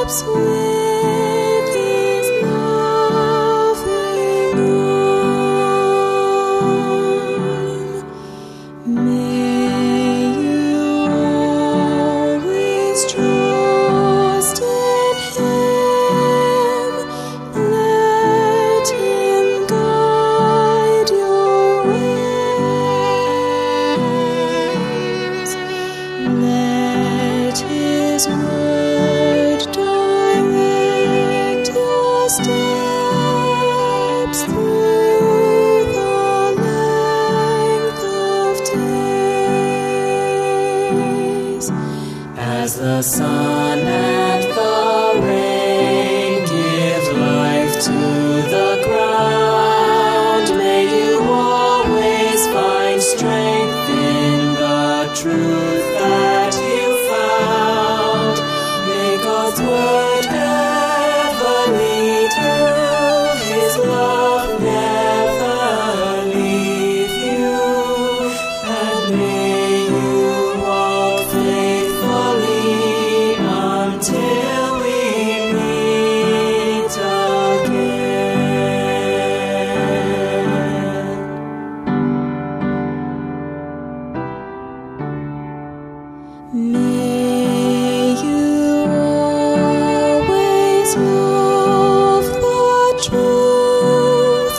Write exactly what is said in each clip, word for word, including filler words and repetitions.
steps with His loving arm. May you always trust in Him. Let Him guide your ways. Let His word direct your steps through the length of days. As the sun and the rain give life to the ground, may you always find strength in the truth that you found. May God's word ever lead you, His love never leave you, and may you walk faithfully until we meet again. May you always love the truth,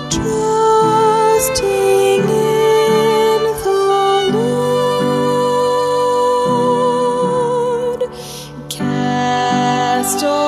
trusting in the Lord. Cast all